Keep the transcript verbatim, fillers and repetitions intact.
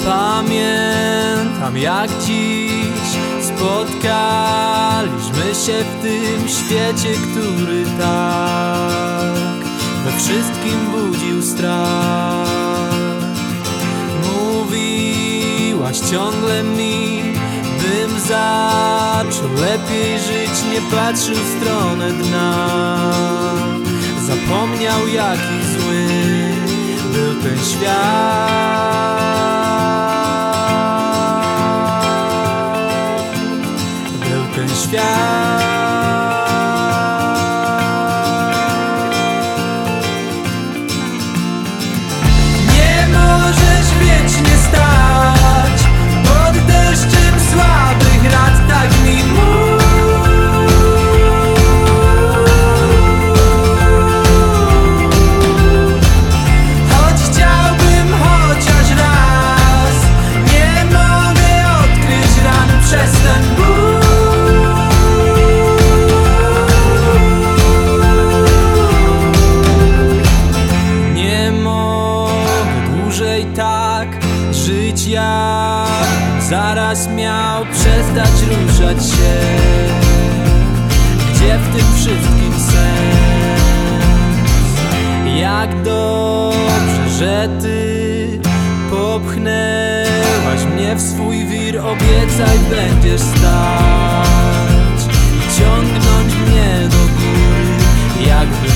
Pamiętam jak dziś spotkaliśmy się w tym świecie, który tak we wszystkim budził strach. Mówiłaś ciągle mi, bym zaczął lepiej żyć, nie patrzył w stronę dna. Zapomniał jaki zły był ten świat, był ten świat. Nie możesz wiecznie stać pod deszczem słabych rad, tak mi mów. Choć chciałbym chociaż raz, nie mogę odkryć ran przez ten ból. Nie mogę dłużej tak żyć, jak zaraz miał przestać ruszać się. Gdzie w tym wszystkim sens? Jak dobrze, że ty popchnęłaś mnie w swój wir. Obiecaj, będziesz stać i ciągnąć mnie do góry, jakby